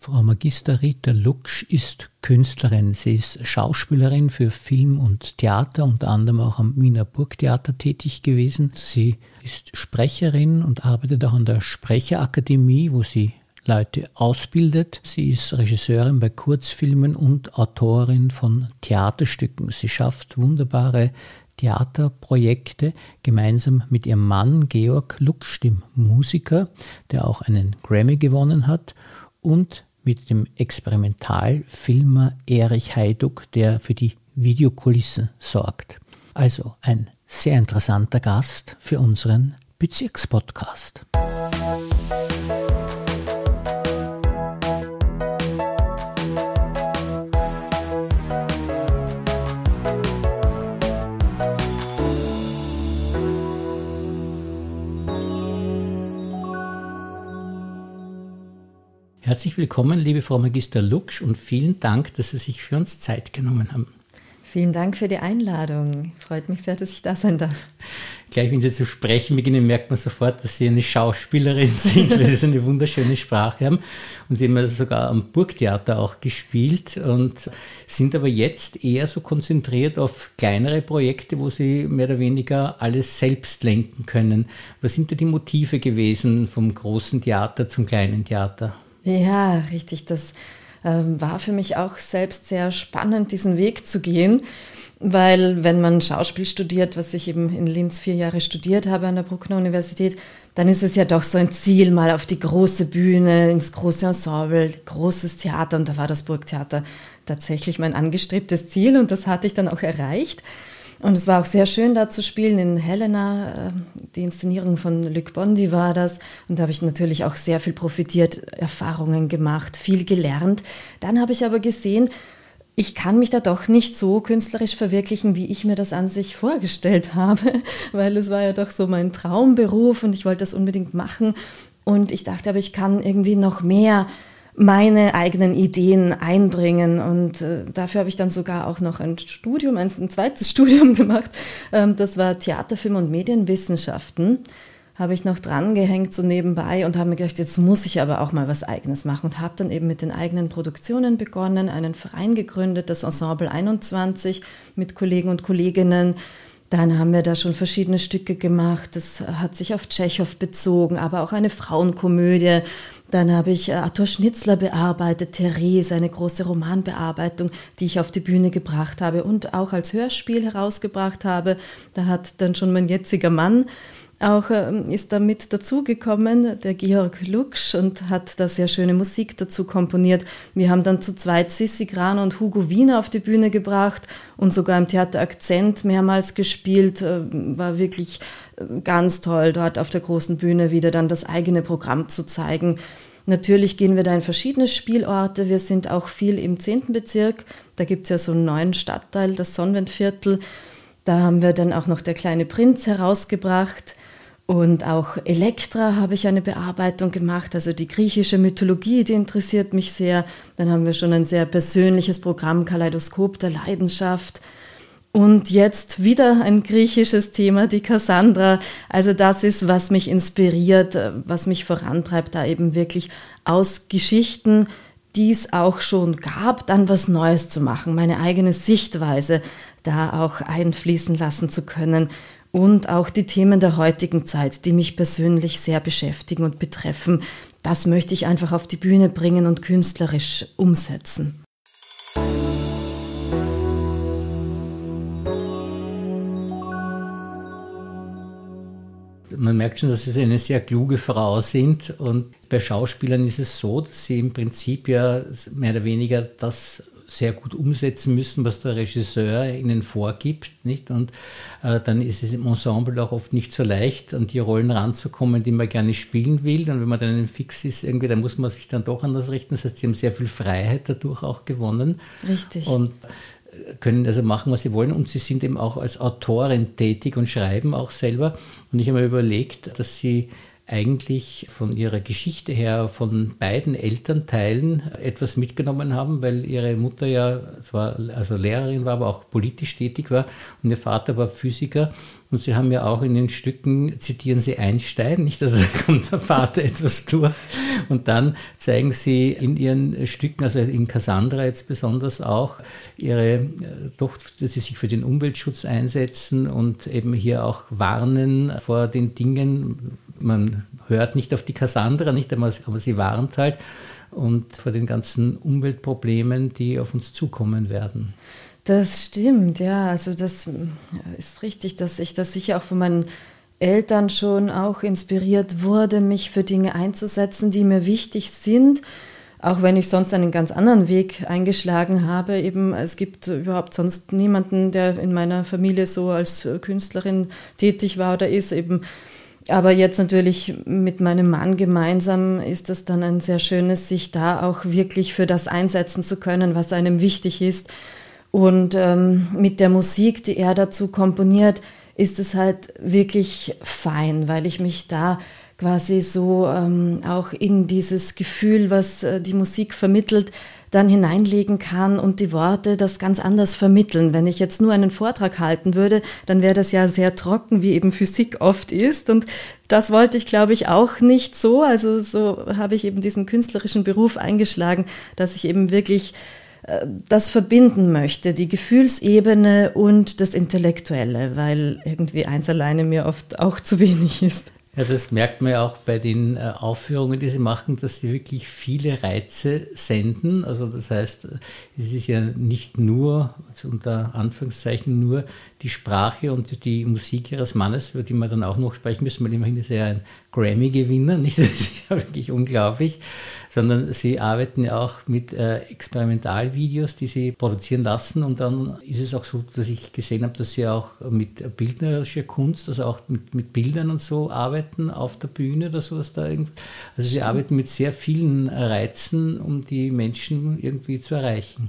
Frau Magister Rita Luksch ist Künstlerin. Sie ist Schauspielerin für Film und Theater, unter anderem auch am Wiener Burgtheater tätig gewesen. Sie ist Sprecherin und arbeitet auch an der Sprecherakademie, wo sie Leute ausbildet. Sie ist Regisseurin bei Kurzfilmen und Autorin von Theaterstücken. Sie schafft wunderbare Theaterprojekte gemeinsam mit ihrem Mann Georg Luksch, dem Musiker, der auch einen Grammy gewonnen hat, und mit dem Experimentalfilmer Erich Heiduck, der für die Videokulissen sorgt. Also ein sehr interessanter Gast für unseren Bezirkspodcast. Herzlich willkommen, liebe Frau Magister Luksch, und vielen Dank, dass Sie sich für uns Zeit genommen haben. Vielen Dank für die Einladung. Freut mich sehr, dass ich da sein darf. Gleich, wenn Sie zu sprechen beginnen, merkt man sofort, dass Sie eine Schauspielerin sind, weil Sie so eine wunderschöne Sprache haben. Und Sie haben sogar am Burgtheater auch gespielt und sind aber jetzt eher so konzentriert auf kleinere Projekte, wo Sie mehr oder weniger alles selbst lenken können. Was sind da die Motive gewesen vom großen Theater zum kleinen Theater? Ja, richtig. Das war für mich auch selbst sehr spannend, diesen Weg zu gehen, weil wenn man Schauspiel studiert, was ich eben in Linz 4 Jahre studiert habe an der Bruckner Universität, dann ist es ja doch so ein Ziel, mal auf die große Bühne, ins große Ensemble, großes Theater, und da war das Burgtheater tatsächlich mein angestrebtes Ziel und das hatte ich dann auch erreicht. Und es war auch sehr schön, da zu spielen in Helena. Die Inszenierung von Luc Bondy war das. Und da habe ich natürlich auch sehr viel profitiert, Erfahrungen gemacht, viel gelernt. Dann habe ich aber gesehen, ich kann mich da doch nicht so künstlerisch verwirklichen, wie ich mir das an sich vorgestellt habe. Weil es war ja doch so mein Traumberuf und ich wollte das unbedingt machen. Und ich dachte aber, ich kann irgendwie noch mehr meine eigenen Ideen einbringen, und dafür habe ich dann sogar auch noch ein Studium, ein zweites Studium gemacht, das war Theater, Film und Medienwissenschaften, habe ich noch dran gehängt so nebenbei und habe mir gedacht, jetzt muss ich aber auch mal was Eigenes machen, und habe dann eben mit den eigenen Produktionen begonnen, einen Verein gegründet, das Ensemble 21 mit Kollegen und Kolleginnen. Dann haben wir da schon verschiedene Stücke gemacht, das hat sich auf Tschechow bezogen, aber auch eine Frauenkomödie. Dann habe ich Arthur Schnitzler bearbeitet, Therese, eine große Romanbearbeitung, die ich auf die Bühne gebracht habe und auch als Hörspiel herausgebracht habe. Da hat dann schon mein jetziger Mann auch ist da mit dazugekommen, der Georg Luksch, und hat da sehr schöne Musik dazu komponiert. Wir haben dann zu zweit Sissi Graner und Hugo Wiener auf die Bühne gebracht und sogar im Theater Akzent mehrmals gespielt. War wirklich ganz toll, dort auf der großen Bühne wieder dann das eigene Programm zu zeigen. Natürlich gehen wir da in verschiedene Spielorte. Wir sind auch viel im 10. Bezirk. Da gibt es ja so einen neuen Stadtteil, das Sonnenwendviertel. Da haben wir dann auch noch Der kleine Prinz herausgebracht. Und auch Elektra habe ich eine Bearbeitung gemacht, also die griechische Mythologie, die interessiert mich sehr. Dann haben wir schon ein sehr persönliches Programm, Kaleidoskop der Leidenschaft. Und jetzt wieder ein griechisches Thema, die Cassandra. Also das ist, was mich inspiriert, was mich vorantreibt, da eben wirklich aus Geschichten, die es auch schon gab, dann was Neues zu machen, meine eigene Sichtweise da auch einfließen lassen zu können. Und auch die Themen der heutigen Zeit, die mich persönlich sehr beschäftigen und betreffen, das möchte ich einfach auf die Bühne bringen und künstlerisch umsetzen. Man merkt schon, dass Sie eine sehr kluge Frau sind, und bei Schauspielern ist es so, dass sie im Prinzip ja mehr oder weniger das sehr gut umsetzen müssen, was der Regisseur ihnen vorgibt, nicht? Und dann ist es im Ensemble auch oft nicht so leicht, an die Rollen ranzukommen, die man gerne spielen will. Und wenn man dann fix ist, irgendwie, dann muss man sich dann doch anders richten. Das heißt, sie haben sehr viel Freiheit dadurch auch gewonnen. Richtig. Und können also machen, was sie wollen, und sie sind eben auch als Autorin tätig und schreiben auch selber. Und ich habe mir überlegt, dass sie eigentlich von ihrer Geschichte her von beiden Elternteilen etwas mitgenommen haben, weil ihre Mutter ja zwar also Lehrerin war, aber auch politisch tätig war und ihr Vater war Physiker. Und sie haben ja auch in den Stücken, zitieren sie Einstein, nicht? Also da kommt der Vater etwas durch. Und dann zeigen sie in ihren Stücken, also in Cassandra jetzt besonders auch, ihre Tochter, dass sie sich für den Umweltschutz einsetzen und eben hier auch warnen vor den Dingen. Man hört nicht auf die Cassandra, nicht einmal, aber sie warnt halt und vor den ganzen Umweltproblemen, die auf uns zukommen werden. Das stimmt, ja, also das ist richtig, dass ich das sicher auch von meinen Eltern schon auch inspiriert wurde, mich für Dinge einzusetzen, die mir wichtig sind, auch wenn ich sonst einen ganz anderen Weg eingeschlagen habe. Eben, es gibt überhaupt sonst niemanden, der in meiner Familie so als Künstlerin tätig war oder ist eben. Aber jetzt natürlich mit meinem Mann gemeinsam ist es dann ein sehr schönes, sich da auch wirklich für das einsetzen zu können, was einem wichtig ist. Und mit der Musik, die er dazu komponiert, ist es halt wirklich fein, weil ich mich da quasi so auch in dieses Gefühl, was die Musik vermittelt, dann hineinlegen kann und die Worte das ganz anders vermitteln. Wenn ich jetzt nur einen Vortrag halten würde, dann wäre das ja sehr trocken, wie eben Physik oft ist. Und das wollte ich, glaube ich, auch nicht so. Also so habe ich eben diesen künstlerischen Beruf eingeschlagen, dass ich eben wirklich das verbinden möchte, die Gefühlsebene und das Intellektuelle, weil irgendwie eins alleine mir oft auch zu wenig ist. Ja, das merkt man ja auch bei den Aufführungen, die sie machen, dass sie wirklich viele Reize senden. Also das heißt, es ist ja nicht nur, also unter Anführungszeichen, nur die Sprache und die Musik ihres Mannes, über die wir dann auch noch sprechen müssen, weil immerhin ist er ja ein Grammy-Gewinner, nicht? Das ist ja wirklich unglaublich. Sondern sie arbeiten ja auch mit Experimentalvideos, die sie produzieren lassen. Und dann ist es auch so, dass ich gesehen habe, dass sie auch mit bildnerischer Kunst, also auch mit Bildern und so arbeiten auf der Bühne oder sowas da. Also sie arbeiten mit sehr vielen Reizen, um die Menschen irgendwie zu erreichen.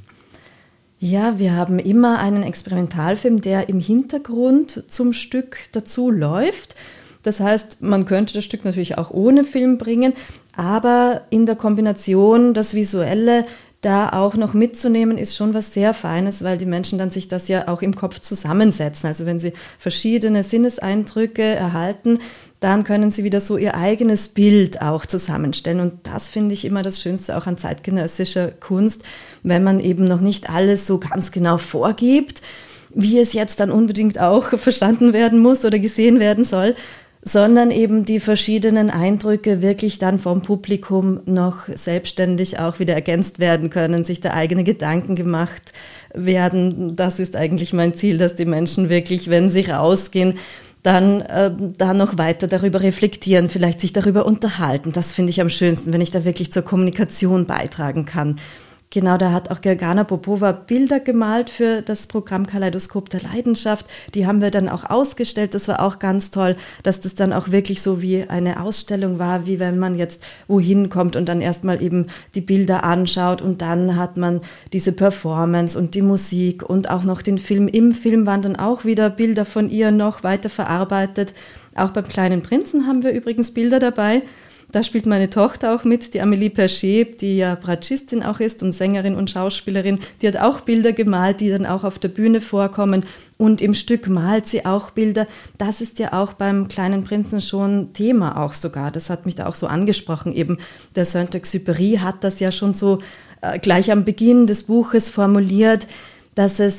Ja, wir haben immer einen Experimentalfilm, der im Hintergrund zum Stück dazu läuft. Das heißt, man könnte das Stück natürlich auch ohne Film bringen, aber in der Kombination das Visuelle da auch noch mitzunehmen, ist schon was sehr Feines, weil die Menschen dann sich das ja auch im Kopf zusammensetzen. Also wenn sie verschiedene Sinneseindrücke erhalten, dann können sie wieder so ihr eigenes Bild auch zusammenstellen. Und das finde ich immer das Schönste auch an zeitgenössischer Kunst, wenn man eben noch nicht alles so ganz genau vorgibt, wie es jetzt dann unbedingt auch verstanden werden muss oder gesehen werden soll, sondern eben die verschiedenen Eindrücke wirklich dann vom Publikum noch selbstständig auch wieder ergänzt werden können, sich da eigene Gedanken gemacht werden. Das ist eigentlich mein Ziel, dass die Menschen wirklich, wenn sie rausgehen, dann noch weiter darüber reflektieren, vielleicht sich darüber unterhalten. Das finde ich am schönsten, wenn ich da wirklich zur Kommunikation beitragen kann. Genau, da hat auch Gergana Popova Bilder gemalt für das Programm Kaleidoskop der Leidenschaft. Die haben wir dann auch ausgestellt. Das war auch ganz toll, dass das dann auch wirklich so wie eine Ausstellung war, wie wenn man jetzt wohin kommt und dann erstmal eben die Bilder anschaut und dann hat man diese Performance und die Musik und auch noch den Film. Im Film waren dann auch wieder Bilder von ihr noch weiter verarbeitet. Auch beim Kleinen Prinzen haben wir übrigens Bilder dabei. Da spielt meine Tochter auch mit, die Amélie Perchet, die ja Bratschistin auch ist und Sängerin und Schauspielerin. Die hat auch Bilder gemalt, die dann auch auf der Bühne vorkommen. Und im Stück malt sie auch Bilder. Das ist ja auch beim Kleinen Prinzen schon Thema auch sogar. Das hat mich da auch so angesprochen. Eben der Saint-Exupéry hat das ja schon so gleich am Beginn des Buches formuliert, dass es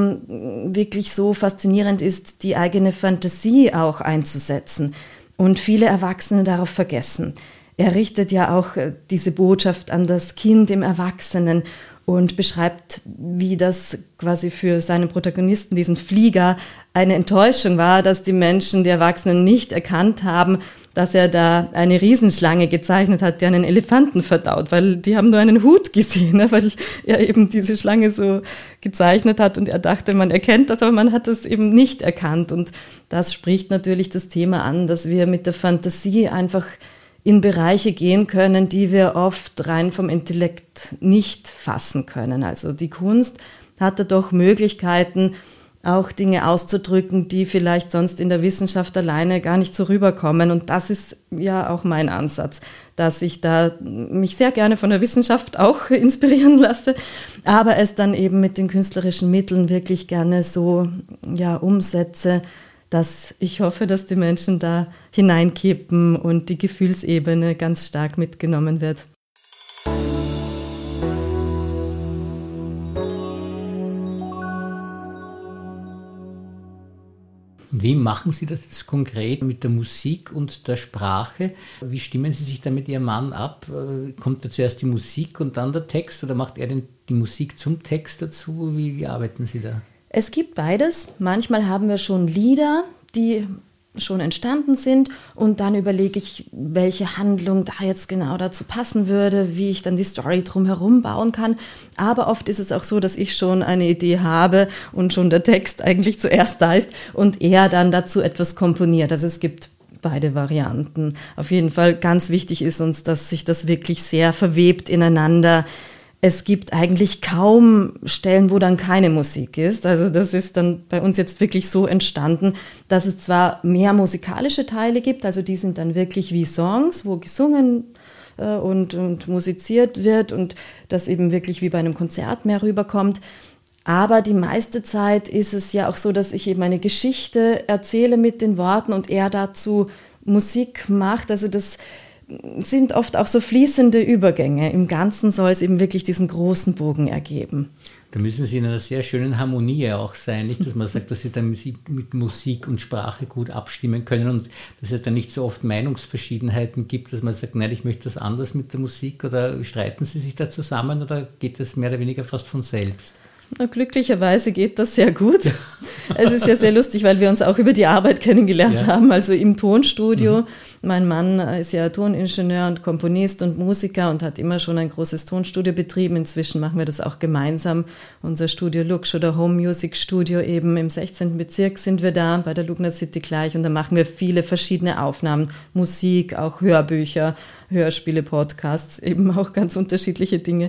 eben wirklich so faszinierend ist, die eigene Fantasie auch einzusetzen. Und viele Erwachsene darauf vergessen. Er richtet ja auch diese Botschaft an das Kind im Erwachsenen und beschreibt, wie das quasi für seinen Protagonisten, diesen Flieger, eine Enttäuschung war, dass die Menschen, die Erwachsenen, nicht erkannt haben, dass er da eine Riesenschlange gezeichnet hat, die einen Elefanten verdaut, weil die haben nur einen Hut gesehen, ne, weil er eben diese Schlange so gezeichnet hat und er dachte, man erkennt das, aber man hat das eben nicht erkannt. Und das spricht natürlich das Thema an, dass wir mit der Fantasie einfach in Bereiche gehen können, die wir oft rein vom Intellekt nicht fassen können. Also die Kunst hatte doch Möglichkeiten, auch Dinge auszudrücken, die vielleicht sonst in der Wissenschaft alleine gar nicht so rüberkommen. Und das ist ja auch mein Ansatz, dass ich da mich sehr gerne von der Wissenschaft auch inspirieren lasse, aber es dann eben mit den künstlerischen Mitteln wirklich gerne so umsetze, dass ich hoffe, dass die Menschen da hineinkippen und die Gefühlsebene ganz stark mitgenommen wird. Wie machen Sie das jetzt konkret mit der Musik und der Sprache? Wie stimmen Sie sich da mit Ihrem Mann ab? Kommt da zuerst die Musik und dann der Text oder macht er denn die Musik zum Text dazu? Wie arbeiten Sie da? Es gibt beides. Manchmal haben wir schon Lieder, die schon entstanden sind und dann überlege ich, welche Handlung da jetzt genau dazu passen würde, wie ich dann die Story drumherum bauen kann. Aber oft ist es auch so, dass ich schon eine Idee habe und schon der Text eigentlich zuerst da ist und er dann dazu etwas komponiert. Also es gibt beide Varianten. Auf jeden Fall ganz wichtig ist uns, dass sich das wirklich sehr verwebt ineinander. Es gibt eigentlich kaum Stellen, wo dann keine Musik ist. Also das ist dann bei uns jetzt wirklich so entstanden, dass es zwar mehr musikalische Teile gibt, also die sind dann wirklich wie Songs, wo gesungen und musiziert wird und das eben wirklich wie bei einem Konzert mehr rüberkommt. Aber die meiste Zeit ist es ja auch so, dass ich eben eine Geschichte erzähle mit den Worten und er dazu Musik macht. Also das sind oft auch so fließende Übergänge. Im Ganzen soll es eben wirklich diesen großen Bogen ergeben. Da müssen Sie in einer sehr schönen Harmonie auch sein, nicht, dass man sagt, dass Sie dann mit Musik und Sprache gut abstimmen können und dass es dann nicht so oft Meinungsverschiedenheiten gibt, dass man sagt, nein, ich möchte das anders mit der Musik, oder streiten Sie sich da zusammen oder geht das mehr oder weniger fast von selbst? Na, glücklicherweise geht das sehr gut. Es ist ja sehr lustig, weil wir uns auch über die Arbeit kennengelernt haben, also im Tonstudio. Mein Mann ist ja Toningenieur und Komponist und Musiker und hat immer schon ein großes Tonstudio betrieben. Inzwischen machen wir das auch gemeinsam. Unser Studio Luksch oder Home Music Studio eben im 16. Bezirk sind wir da, bei der Lugner City gleich. Und da machen wir viele verschiedene Aufnahmen, Musik, auch Hörbücher, Hörspiele, Podcasts, eben auch ganz unterschiedliche Dinge.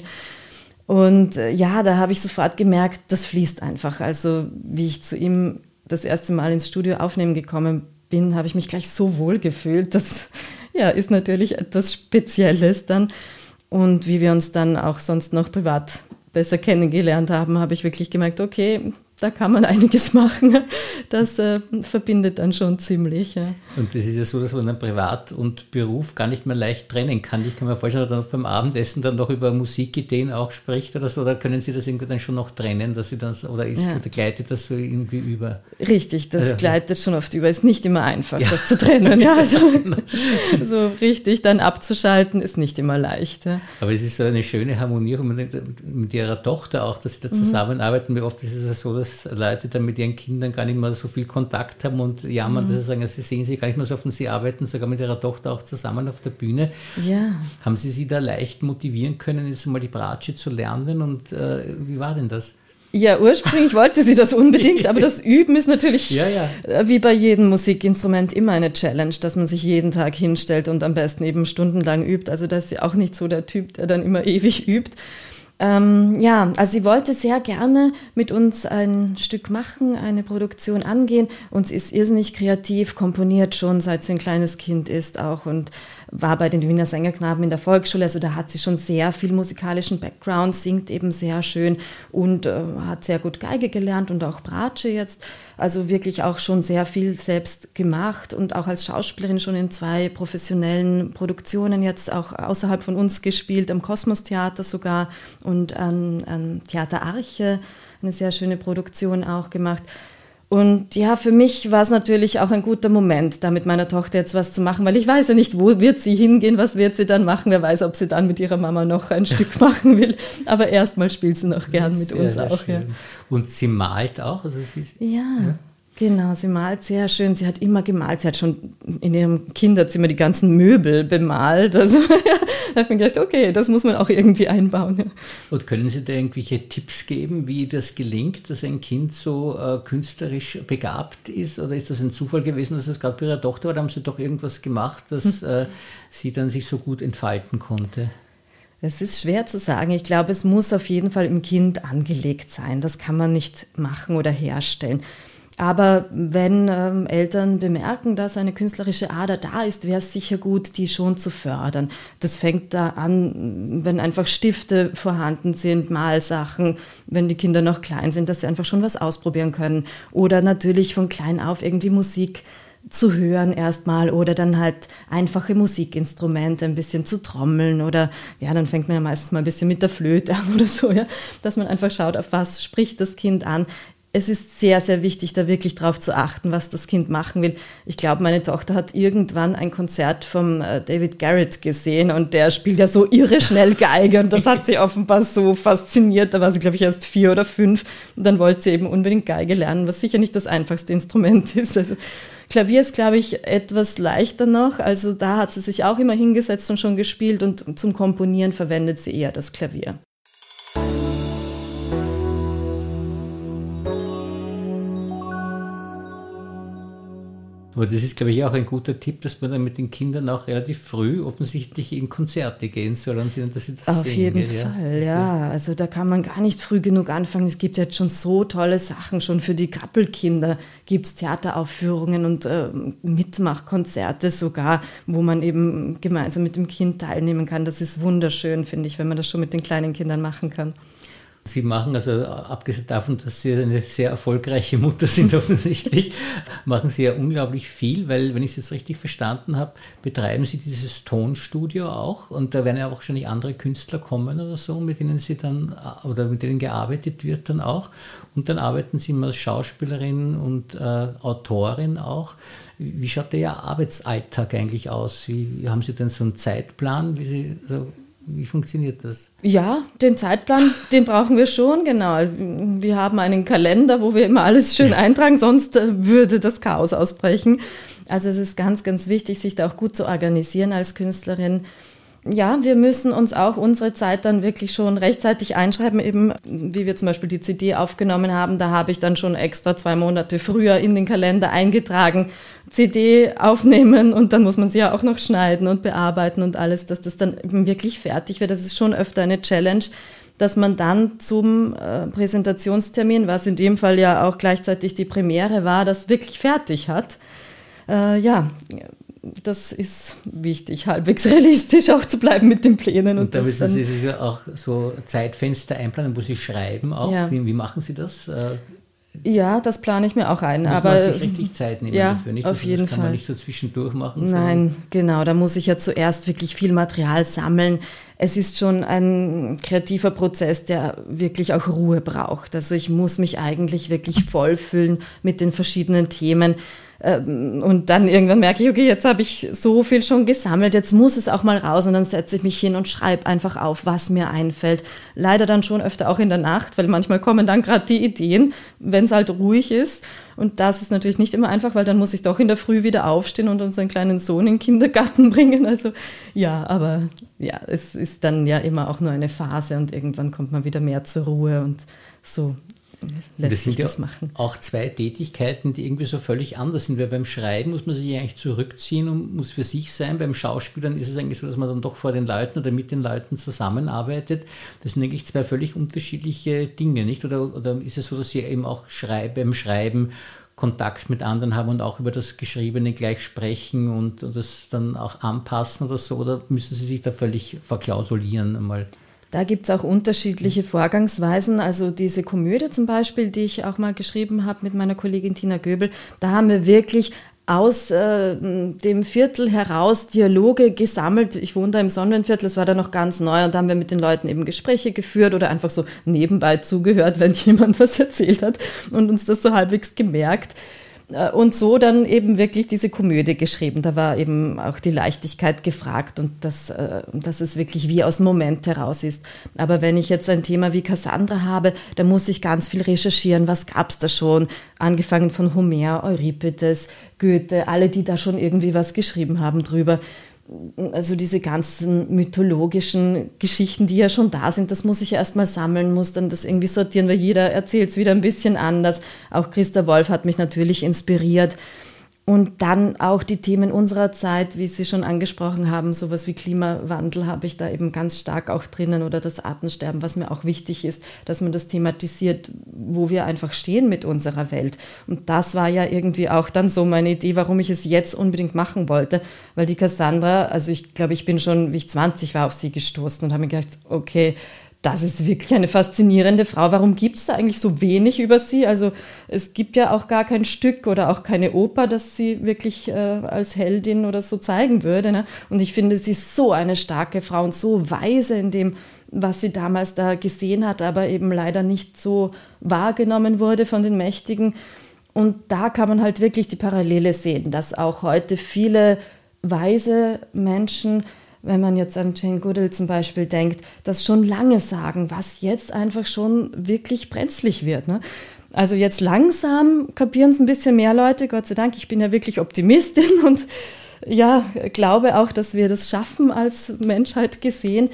Und da habe ich sofort gemerkt, das fließt einfach. Also wie ich zu ihm das erste Mal ins Studio aufnehmen gekommen bin, habe ich mich gleich so wohl gefühlt. Das ist natürlich etwas Spezielles dann. Und wie wir uns dann auch sonst noch privat besser kennengelernt haben, habe ich wirklich gemerkt, okay, da kann man einiges machen. Das verbindet dann schon ziemlich. Ja. Und das ist ja so, dass man dann Privat und Beruf gar nicht mehr leicht trennen kann. Ich kann mir vorstellen, dass man beim Abendessen dann noch über Musikideen auch spricht oder so, oder können Sie das irgendwie dann schon noch trennen, dass Sie das, oder gleitet das so irgendwie über? Richtig, das gleitet schon oft über. Ist nicht immer einfach, das zu trennen. Ja, also, so richtig dann abzuschalten, ist nicht immer leicht. Ja. Aber es ist so eine schöne Harmonie mit Ihrer Tochter auch, dass Sie da zusammenarbeiten. Wie oft ist es ja so, dass Leute dann mit ihren Kindern gar nicht mehr so viel Kontakt haben und jammern, dass sie sagen, sie sehen sie gar nicht mehr so oft und sie arbeiten sogar mit ihrer Tochter auch zusammen auf der Bühne. Ja. Haben Sie sie da leicht motivieren können, jetzt mal die Bratsche zu lernen und wie war denn das? Ja, ursprünglich wollte sie das unbedingt, aber das Üben ist natürlich wie bei jedem Musikinstrument immer eine Challenge, dass man sich jeden Tag hinstellt und am besten eben stundenlang übt. Also da ist sie auch nicht so der Typ, der dann immer ewig übt. Also sie wollte sehr gerne mit uns ein Stück machen, eine Produktion angehen und sie ist irrsinnig kreativ, komponiert schon, seit sie ein kleines Kind ist auch und war bei den Wiener Sängerknaben in der Volksschule, also da hat sie schon sehr viel musikalischen Background, singt eben sehr schön und hat sehr gut Geige gelernt und auch Bratsche jetzt, also wirklich auch schon sehr viel selbst gemacht und auch als Schauspielerin schon in 2 professionellen Produktionen jetzt auch außerhalb von uns gespielt, am Kosmos Theater sogar und an Theater Arche, eine sehr schöne Produktion auch gemacht. Und ja, für mich war es natürlich auch ein guter Moment, da mit meiner Tochter jetzt was zu machen, weil ich weiß ja nicht, wo wird sie hingehen, was wird sie dann machen, wer weiß, ob sie dann mit ihrer Mama noch ein Stück machen will, aber erstmal spielt sie noch gern mit uns auch. Ja. Und sie malt auch? Also sie ist, ja. Genau, sie malt sehr schön. Sie hat immer gemalt. Sie hat schon in ihrem Kinderzimmer die ganzen Möbel bemalt. Also da habe ich mir gedacht, okay, das muss man auch irgendwie einbauen. Ja. Und können Sie da irgendwelche Tipps geben, wie das gelingt, dass ein Kind so künstlerisch begabt ist? Oder ist das ein Zufall gewesen, dass es gerade bei Ihrer Tochter war? Da haben Sie doch irgendwas gemacht, dass sie dann sich so gut entfalten konnte? Es ist schwer zu sagen. Ich glaube, es muss auf jeden Fall im Kind angelegt sein. Das kann man nicht machen oder herstellen. Aber wenn Eltern bemerken, dass eine künstlerische Ader da ist, wäre es sicher gut, die schon zu fördern. Das fängt da an, wenn einfach Stifte vorhanden sind, Malsachen, wenn die Kinder noch klein sind, dass sie einfach schon was ausprobieren können. Oder natürlich von klein auf irgendwie Musik zu hören erstmal oder dann halt einfache Musikinstrumente, ein bisschen zu trommeln oder ja, dann fängt man ja meistens mal ein bisschen mit der Flöte an oder so, ja, dass man einfach schaut, auf was spricht das Kind an. Es ist sehr, sehr wichtig, da wirklich drauf zu achten, was das Kind machen will. Ich glaube, meine Tochter hat irgendwann ein Konzert vom David Garrett gesehen und der spielt ja so irre schnell Geige und das hat sie offenbar so fasziniert. Da war sie, glaube ich, erst 4 oder 5 und dann wollte sie eben unbedingt Geige lernen, was sicher nicht das einfachste Instrument ist. Also Klavier ist, glaube ich, etwas leichter noch. Also da hat sie sich auch immer hingesetzt und schon gespielt und zum Komponieren verwendet sie eher das Klavier. Aber das ist, glaube ich, auch ein guter Tipp, dass man dann mit den Kindern auch relativ früh offensichtlich in Konzerte gehen soll und dass sie das Auf jeden Fall, ja. Also da kann man gar nicht früh genug anfangen. Es gibt jetzt schon so tolle Sachen. Schon für die Kappelkinder gibt es Theateraufführungen und Mitmachkonzerte sogar, wo man eben gemeinsam mit dem Kind teilnehmen kann. Das ist wunderschön, finde ich, wenn man das schon mit den kleinen Kindern machen kann. Sie machen, also abgesehen davon, dass Sie eine sehr erfolgreiche Mutter sind offensichtlich, machen Sie ja unglaublich viel, weil, wenn ich es jetzt richtig verstanden habe, betreiben Sie dieses Tonstudio auch und da werden ja auch wahrscheinlich andere Künstler kommen oder so, mit denen Sie dann, oder mit denen gearbeitet wird dann auch und dann arbeiten Sie immer als Schauspielerin und Autorin auch. Wie schaut der Ihr Arbeitsalltag eigentlich aus? Wie haben Sie denn so einen Zeitplan, wie funktioniert das? Ja, den Zeitplan, den brauchen wir schon, genau. Wir haben einen Kalender, wo wir immer alles schön eintragen, sonst würde das Chaos ausbrechen. Also es ist ganz, ganz wichtig, sich da auch gut zu organisieren als Künstlerin. Ja, wir müssen uns auch unsere Zeit dann wirklich schon rechtzeitig einschreiben, eben wie wir zum Beispiel die CD aufgenommen haben, da habe ich dann schon extra 2 Monate früher in den Kalender eingetragen, CD aufnehmen und dann muss man sie ja auch noch schneiden und bearbeiten und alles, dass das dann eben wirklich fertig wird. Das ist schon öfter eine Challenge, dass man dann zum Präsentationstermin, was in dem Fall ja auch gleichzeitig die Premiere war, das wirklich fertig hat. Das ist wichtig, halbwegs realistisch auch zu bleiben mit den Plänen. Und da müssen Sie sich ja auch so Zeitfenster einplanen, wo Sie schreiben auch. Ja. Wie machen Sie das? Ja, das plane ich mir auch ein. Muss aber man sich richtig Zeit nehmen dafür, nicht? Auf jeden das kann Fall. Man nicht so zwischendurch machen. Nein, genau, da muss ich ja zuerst wirklich viel Material sammeln. Es ist schon ein kreativer Prozess, der wirklich auch Ruhe braucht. Also ich muss mich eigentlich wirklich vollfüllen mit den verschiedenen Themen. Und dann irgendwann merke ich, okay, jetzt habe ich so viel schon gesammelt, jetzt muss es auch mal raus und dann setze ich mich hin und schreibe einfach auf, was mir einfällt. Leider dann schon öfter auch in der Nacht, weil manchmal kommen dann gerade die Ideen, wenn es halt ruhig ist. Und das ist natürlich nicht immer einfach, weil dann muss ich doch in der Früh wieder aufstehen und unseren kleinen Sohn in den Kindergarten bringen. Also ja, aber ja, es ist dann ja immer auch nur eine Phase und irgendwann kommt man wieder mehr zur Ruhe und so lässt sich das machen. Auch 2 Tätigkeiten, die irgendwie so völlig anders sind, weil beim Schreiben muss man sich eigentlich zurückziehen und muss für sich sein. Beim Schauspielern ist es eigentlich so, dass man dann doch vor den Leuten oder mit den Leuten zusammenarbeitet. Das sind eigentlich 2 völlig unterschiedliche Dinge, nicht? Oder ist es so, dass Sie eben auch beim Schreiben Kontakt mit anderen haben und auch über das Geschriebene gleich sprechen und das dann auch anpassen oder so? Oder müssen Sie sich da völlig verklausulieren einmal? Da gibt es auch unterschiedliche Vorgangsweisen. Also diese Komödie zum Beispiel, die ich auch mal geschrieben habe mit meiner Kollegin Tina Göbel, da haben wir wirklich aus dem Viertel heraus Dialoge gesammelt. Ich wohne da im Sonnenviertel, das war da noch ganz neu und da haben wir mit den Leuten eben Gespräche geführt oder einfach so nebenbei zugehört, wenn jemand was erzählt hat und uns das so halbwegs gemerkt. Und so dann eben wirklich diese Komödie geschrieben. Da war eben auch die Leichtigkeit gefragt und dass es wirklich wie aus dem Moment heraus ist. Aber wenn ich jetzt ein Thema wie Cassandra habe, da muss ich ganz viel recherchieren. Was gab es da schon? Angefangen von Homer, Euripides, Goethe, alle, die da schon irgendwie was geschrieben haben drüber. Also diese ganzen mythologischen Geschichten, die ja schon da sind, das muss ich ja erstmal sammeln, muss dann das irgendwie sortieren, weil jeder erzählt es wieder ein bisschen anders. Auch Christa Wolf hat mich natürlich inspiriert. Und dann auch die Themen unserer Zeit, wie Sie schon angesprochen haben, sowas wie Klimawandel habe ich da eben ganz stark auch drinnen oder das Artensterben, was mir auch wichtig ist, dass man das thematisiert, wo wir einfach stehen mit unserer Welt. Und das war ja irgendwie auch dann so meine Idee, warum ich es jetzt unbedingt machen wollte, weil die Cassandra, also ich glaube, ich bin schon, wie ich 20 war, auf sie gestoßen und habe mir gedacht, okay, das ist wirklich eine faszinierende Frau. Warum gibt es da eigentlich so wenig über sie? Also es gibt ja auch gar kein Stück oder auch keine Oper, das sie wirklich als Heldin oder so zeigen würde. Ne? Und ich finde, sie ist so eine starke Frau und so weise in dem, was sie damals da gesehen hat, aber eben leider nicht so wahrgenommen wurde von den Mächtigen. Und da kann man halt wirklich die Parallele sehen, dass auch heute viele weise Menschen, wenn man jetzt an Jane Goodall zum Beispiel denkt, das schon lange sagen, was jetzt einfach schon wirklich brenzlig wird. Ne? Also jetzt langsam kapieren es ein bisschen mehr Leute, Gott sei Dank. Ich bin ja wirklich Optimistin und ja, glaube auch, dass wir das schaffen als Menschheit gesehen.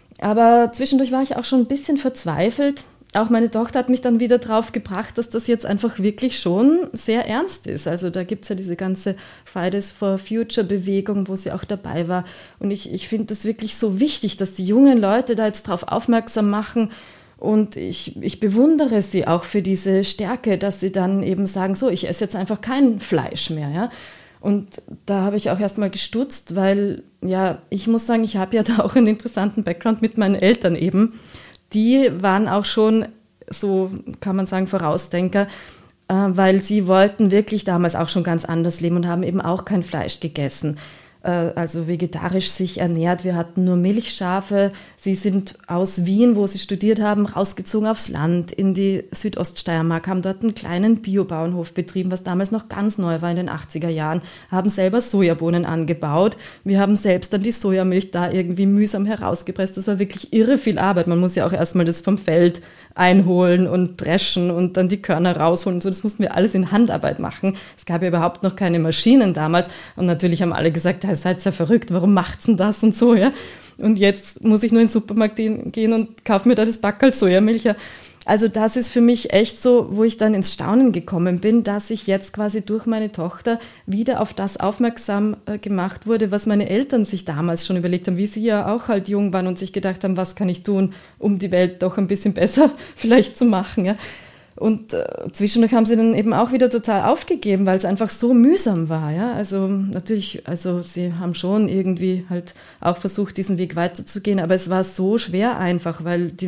Aber zwischendurch war ich auch schon ein bisschen verzweifelt. Auch meine Tochter hat mich dann wieder drauf gebracht, dass das jetzt einfach wirklich schon sehr ernst ist. Also da gibt es ja diese ganze Fridays for Future Bewegung, wo sie auch dabei war. Und ich finde das wirklich so wichtig, dass die jungen Leute da jetzt drauf aufmerksam machen. Und ich bewundere sie auch für diese Stärke, dass sie dann eben sagen, so, ich esse jetzt einfach kein Fleisch mehr. Ja? Und da habe ich auch erstmal gestutzt, weil ja, ich muss sagen, ich habe ja da auch einen interessanten Background mit meinen Eltern eben. Die waren auch schon, so kann man sagen, Vorausdenker, weil sie wollten wirklich damals auch schon ganz anders leben und haben eben auch kein Fleisch gegessen. Also vegetarisch sich ernährt. Wir hatten nur Milchschafe. Sie sind aus Wien, wo sie studiert haben, rausgezogen aufs Land in die Südoststeiermark, haben dort einen kleinen Biobauernhof betrieben, was damals noch ganz neu war in den 80er Jahren, haben selber Sojabohnen angebaut. Wir haben selbst dann die Sojamilch da irgendwie mühsam herausgepresst. Das war wirklich irre viel Arbeit. Man muss ja auch erstmal das vom Feld einholen und dreschen und dann die Körner rausholen. So, das mussten wir alles in Handarbeit machen. Es gab ja überhaupt noch keine Maschinen damals. Und natürlich haben alle gesagt, ihr seid ja verrückt, warum macht's denn das und so, ja? Und jetzt muss ich nur in den Supermarkt gehen und kaufe mir da das Backerl Sojamilch. Ja. Also das ist für mich echt so, wo ich dann ins Staunen gekommen bin, dass ich jetzt quasi durch meine Tochter wieder auf das aufmerksam gemacht wurde, was meine Eltern sich damals schon überlegt haben, wie sie ja auch halt jung waren und sich gedacht haben, was kann ich tun, um die Welt doch ein bisschen besser vielleicht zu machen. Ja. Und zwischendurch haben sie dann eben auch wieder total aufgegeben, weil es einfach so mühsam war. Ja? Also natürlich, also sie haben schon irgendwie halt auch versucht, diesen Weg weiterzugehen, aber es war so schwer einfach, weil die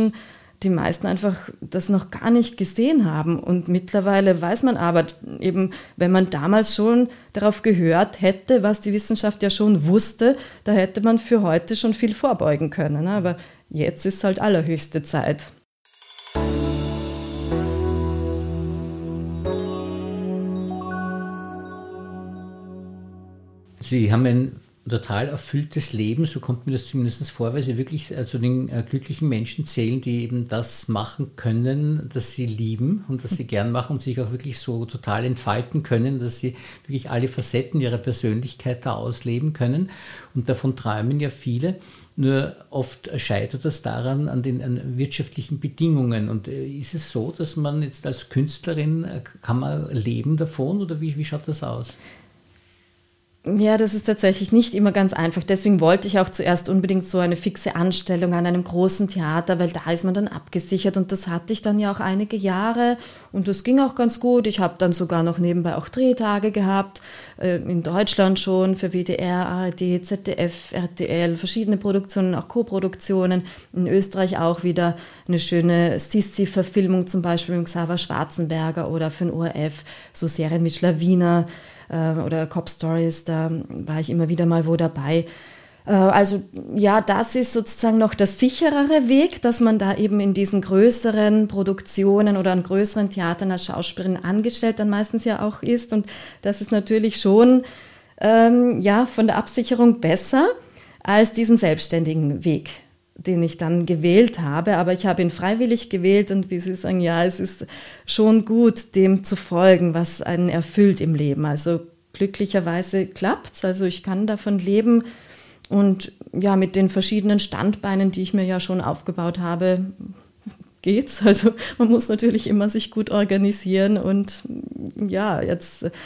meisten einfach das noch gar nicht gesehen haben. Und mittlerweile weiß man aber eben, wenn man damals schon darauf gehört hätte, was die Wissenschaft ja schon wusste, da hätte man für heute schon viel vorbeugen können. Aber jetzt ist halt allerhöchste Zeit. Sie haben ein total erfülltes Leben, so kommt mir das zumindest vor, weil Sie wirklich zu den glücklichen Menschen zählen, die eben das machen können, das sie lieben und das sie gern machen und sich auch wirklich so total entfalten können, dass sie wirklich alle Facetten ihrer Persönlichkeit da ausleben können. Und davon träumen ja viele. Nur oft scheitert das daran an wirtschaftlichen Bedingungen. Und ist es so, dass man jetzt als Künstlerin, kann man leben davon oder wie schaut das aus? Ja, das ist tatsächlich nicht immer ganz einfach. Deswegen wollte ich auch zuerst unbedingt so eine fixe Anstellung an einem großen Theater, weil da ist man dann abgesichert und das hatte ich dann ja auch einige Jahre und das ging auch ganz gut. Ich habe dann sogar noch nebenbei auch Drehtage gehabt, in Deutschland schon für WDR, ARD, ZDF, RTL, verschiedene Produktionen, auch Co-Produktionen. In Österreich auch wieder eine schöne Sissi-Verfilmung zum Beispiel mit Xaver Schwarzenberger oder für den ORF, so Serien mit Schlawiner oder Cop Stories, da war ich immer wieder mal wo dabei. Also ja, das ist sozusagen noch der sicherere Weg, dass man da eben in diesen größeren Produktionen oder an größeren Theatern als Schauspielerin angestellt dann meistens ja auch ist. Und das ist natürlich schon ja, von der Absicherung besser als diesen selbstständigen Weg, den ich dann gewählt habe. Aber ich habe ihn freiwillig gewählt und wie Sie sagen, ja, es ist schon gut, dem zu folgen, was einen erfüllt im Leben. Also glücklicherweise klappt's. Also ich kann davon leben und ja, mit den verschiedenen Standbeinen, die ich mir ja schon aufgebaut habe, geht's. Also man muss natürlich immer sich gut organisieren und ja, jetzt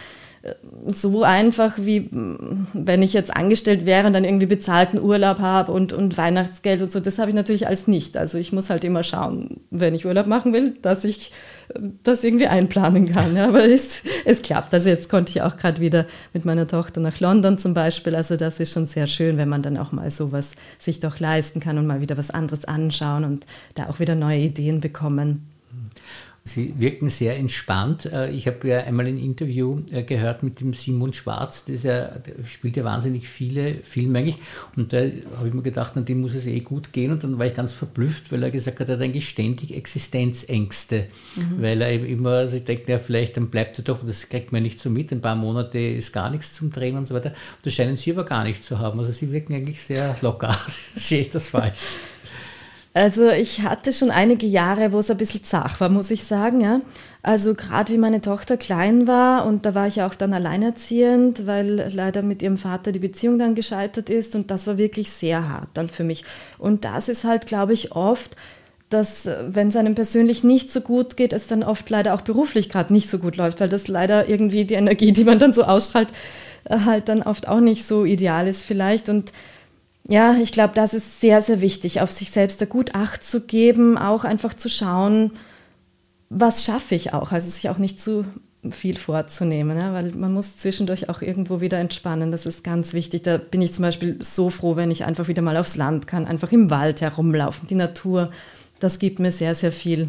so einfach, wie wenn ich jetzt angestellt wäre und dann irgendwie bezahlten Urlaub habe und Weihnachtsgeld und so, das habe ich natürlich alles nicht. Also ich muss halt immer schauen, wenn ich Urlaub machen will, dass ich das irgendwie einplanen kann. Ja, aber es klappt. Also jetzt konnte ich auch gerade wieder mit meiner Tochter nach London zum Beispiel. Also das ist schon sehr schön, wenn man dann auch mal sowas sich doch leisten kann und mal wieder was anderes anschauen und da auch wieder neue Ideen bekommen. Sie wirken sehr entspannt. Ich habe ja einmal ein Interview gehört mit dem Simon Schwarz, der spielt ja wahnsinnig viele Filme eigentlich. Und da habe ich mir gedacht, an dem muss es gut gehen. Und dann war ich ganz verblüfft, weil er gesagt hat, er hat eigentlich ständig Existenzängste. Weil er eben immer, also ich denke, ja, vielleicht dann bleibt er doch, das kriegt man nicht so mit, ein paar Monate ist gar nichts zum Drehen und so weiter. Das scheinen Sie aber gar nicht zu haben. Also Sie wirken eigentlich sehr locker. Sehe ich das falsch? Also ich hatte schon einige Jahre, wo es ein bisschen zach war, muss ich sagen. Ja. Also gerade wie meine Tochter klein war und da war ich auch dann alleinerziehend, weil leider mit ihrem Vater die Beziehung dann gescheitert ist und das war wirklich sehr hart dann für mich. Und das ist halt, glaube ich, oft, dass wenn es einem persönlich nicht so gut geht, es dann oft leider auch beruflich gerade nicht so gut läuft, weil das leider irgendwie die Energie, die man dann so ausstrahlt, halt dann oft auch nicht so ideal ist vielleicht. Und ja, ich glaube, das ist sehr, sehr wichtig, auf sich selbst da gut Acht zu geben, auch einfach zu schauen, was schaffe ich auch, also sich auch nicht zu viel vorzunehmen, ja, weil man muss zwischendurch auch irgendwo wieder entspannen, das ist ganz wichtig. Da bin ich zum Beispiel so froh, wenn ich einfach wieder mal aufs Land kann, einfach im Wald herumlaufen, die Natur, das gibt mir sehr, sehr viel.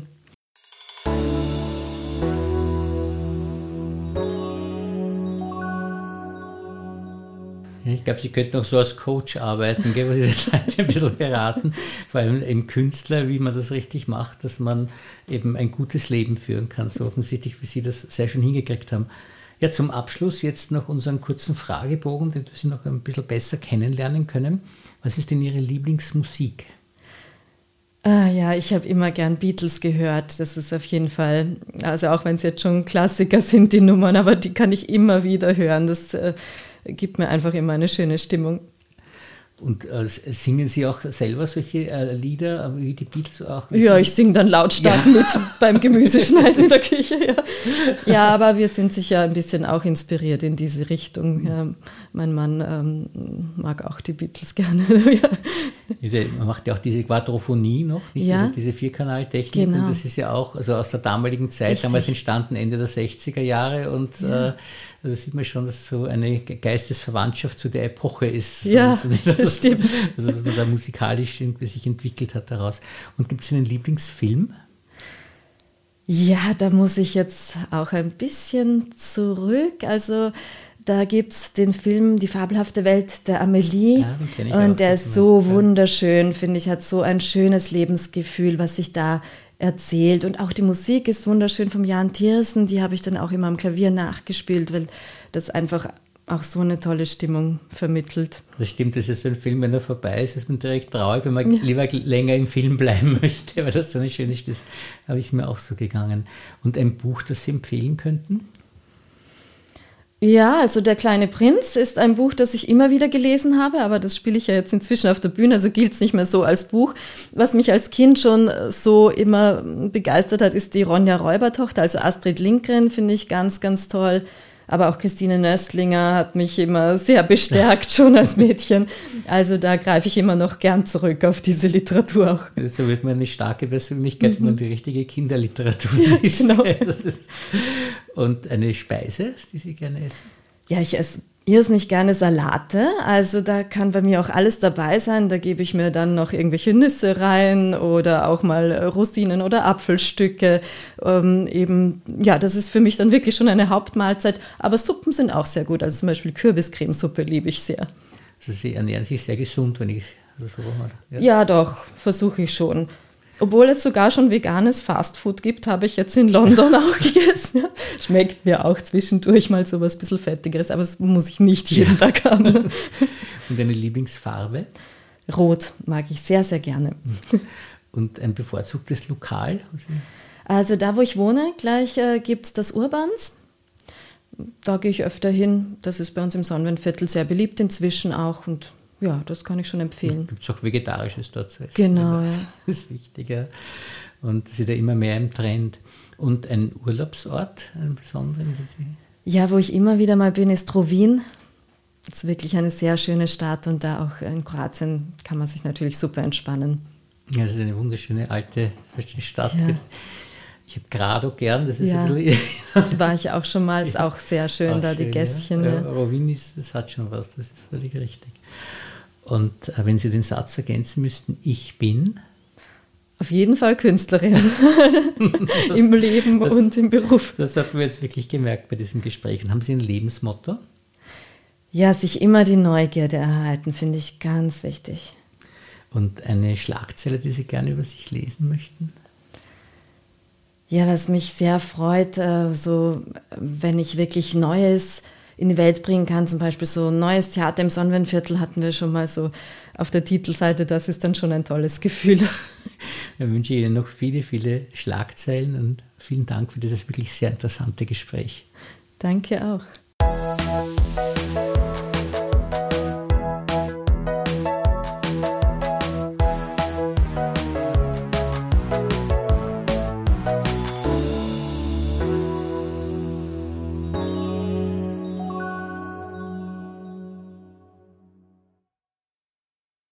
Ich glaube, Sie könnten auch so als Coach arbeiten, wo Sie die Leute ein bisschen beraten, vor allem im Künstler, wie man das richtig macht, dass man eben ein gutes Leben führen kann, so offensichtlich, wie Sie das sehr schön hingekriegt haben. Ja, zum Abschluss jetzt noch unseren kurzen Fragebogen, den wir Sie noch ein bisschen besser kennenlernen können. Was ist denn Ihre Lieblingsmusik? Ja, ich habe immer gern Beatles gehört, das ist auf jeden Fall, also auch wenn es jetzt schon Klassiker sind, die Nummern, aber die kann ich immer wieder hören, das gibt mir einfach immer eine schöne Stimmung. Und singen Sie auch selber solche Lieder, wie die Beatles auch? Ja, ich singe dann lautstark mit beim Gemüseschneiden in der Küche. Ja. Ja, aber wir sind sicher ein bisschen auch inspiriert in diese Richtung. Ja, mein Mann mag auch die Beatles gerne. Ja. Man macht ja auch diese Quadrophonie noch, nicht? Ja. Diese Vierkanaltechnik. Genau. Und das ist ja auch also aus der damaligen Zeit, Richtig. Damals entstanden, Ende der 60er Jahre. Und da sieht man schon, dass so eine Geistesverwandtschaft zu der Epoche ist. Ja, das stimmt. Also dass man da musikalisch irgendwie sich entwickelt hat daraus. Und gibt es einen Lieblingsfilm? Ja, da muss ich jetzt auch ein bisschen zurück. Also da gibt es den Film Die fabelhafte Welt der Amelie. Ja, den kenn ich und auch. der ist so wunderschön, finde ich, hat so ein schönes Lebensgefühl, was sich da erzählt. Und auch die Musik ist wunderschön vom Jan Tiersen, die habe ich dann auch immer am Klavier nachgespielt, weil das einfach auch so eine tolle Stimmung vermittelt. Das stimmt, das ist so ein Film, wenn er vorbei ist, ist man direkt traurig, wenn man lieber länger im Film bleiben möchte, weil das so eine schöne ist. Das habe ich mir auch so gegangen. Und ein Buch, das Sie empfehlen könnten? Ja, also Der kleine Prinz ist ein Buch, das ich immer wieder gelesen habe, aber das spiele ich ja jetzt inzwischen auf der Bühne, also gilt es nicht mehr so als Buch. Was mich als Kind schon so immer begeistert hat, ist die Ronja Räubertochter, also Astrid Lindgren finde ich ganz, ganz toll. Aber auch Christine Nöstlinger hat mich immer sehr bestärkt, schon als Mädchen. Also da greife ich immer noch gern zurück auf diese Literatur auch. So wird man eine starke Persönlichkeit, wenn man die richtige Kinderliteratur liest. Genau. Und eine Speise, die Sie gerne essen? Ja, ich esse irrsinnig gerne Salate. Also da kann bei mir auch alles dabei sein. Da gebe ich mir dann noch irgendwelche Nüsse rein oder auch mal Rosinen oder Apfelstücke. Ja, das ist für mich dann wirklich schon eine Hauptmahlzeit. Aber Suppen sind auch sehr gut. Also zum Beispiel Kürbiscremesuppe liebe ich sehr. Also Sie ernähren sich sehr gesund, wenn ich das so mache. Ja, doch, versuche ich schon. Obwohl es sogar schon veganes Fastfood gibt, habe ich jetzt in London auch gegessen. Ja. Schmeckt mir auch zwischendurch mal so was ein bisschen Fettigeres, aber das muss ich nicht jeden Tag haben. Und eine Lieblingsfarbe? Rot mag ich sehr, sehr gerne. Und ein bevorzugtes Lokal? Also da, wo ich wohne, gleich gibt es das Urbans. Da gehe ich öfter hin. Das ist bei uns im Sonnenwendviertel sehr beliebt inzwischen auch und ja, das kann ich schon empfehlen. Gibt es auch Vegetarisches dort zu essen? Genau, ja. Das ist wichtig, ja. Und das ist ja immer mehr im Trend. Und ein Urlaubsort, einen besonderen, den Sie... Ja, wo ich immer wieder mal bin, ist Rovinj. Das ist wirklich eine sehr schöne Stadt und da auch in Kroatien kann man sich natürlich super entspannen. Ja, das ist eine wunderschöne alte Stadt. Ja. Ich habe Grado gern, das ist Ja, ein bisschen... war ich auch schon mal, ist auch sehr schön, auch da schön, die Gässchen. Ja. Ja. Rovinj, das hat schon was, das ist völlig richtig. Und wenn Sie den Satz ergänzen müssten, ich bin... Auf jeden Fall Künstlerin im Leben und im Beruf. Das hat man jetzt wirklich gemerkt bei diesem Gespräch. Und haben Sie ein Lebensmotto? Ja, sich immer die Neugierde erhalten, finde ich ganz wichtig. Und eine Schlagzeile, die Sie gerne über sich lesen möchten? Ja, was mich sehr freut, so wenn ich wirklich Neues in die Welt bringen kann, zum Beispiel so ein neues Theater im Sonnenviertel hatten wir schon mal so auf der Titelseite, das ist dann schon ein tolles Gefühl. Ich wünsche Ihnen noch viele, viele Schlagzeilen und vielen Dank für dieses wirklich sehr interessante Gespräch. Danke auch.